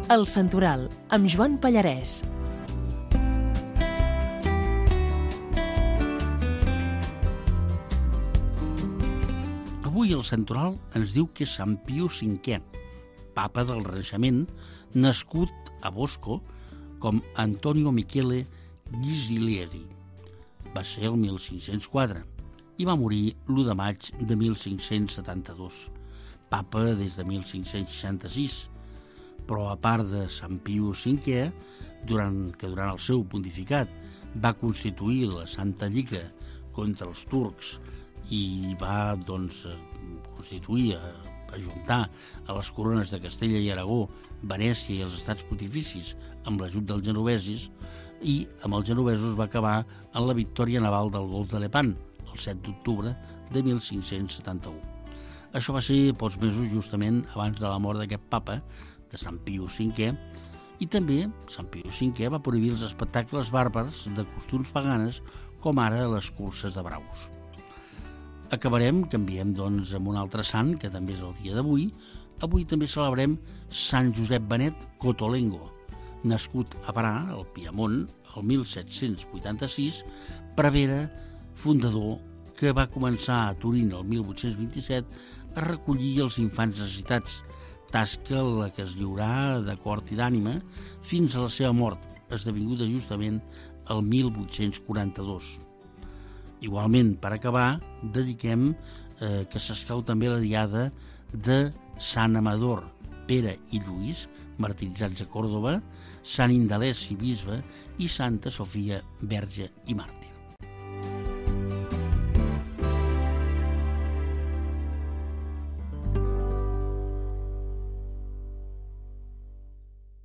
El Santoral, amb Joan Pallarès. Avui el Santoral ens diu que és Sant Pio V, papa del Renaixement, nascut a Bosco com Antonio Michele Ghisilieri. Va ser el 1504 i va morir l'1 de maig de 1572, papa des de 1566. Però a part de Sant Pio V, durant el seu pontificat va constituir la Santa Lliga contra els turcs i va constituir, ajuntar a les corones de Castella i Aragó, Venècia i els estats pontificis amb l'ajut dels genovesos, i amb els genovesos va acabar en la victòria naval del Golf de Lepant, el 7 d'octubre de 1571. Això va ser pocs mesos justament abans de la mort d'aquest papa, de Sant Pio V, i també Sant Pio V va prohibir els espectacles bàrbars de costums paganes, com ara les curses de braus. Canviem amb un altre sant, que també és el dia d'avui. Avui també celebrem Sant Josep Benet Cotolengo, nascut a Parà, al Piemont, el 1786, prevere, fundador, que va començar a Turín el 1827 a recollir els infants necessitats, tasca a la que es lliurà de cor i d'ànima fins a la seva mort, esdevinguda justament el 1842. Igualment, per acabar, dediquem que s'escau també la diada de Sant Amador, Pere i Lluís, martiritzats a Còrdova, Sant Indalès i bisbe, i Santa Sofia, verge i màrtir.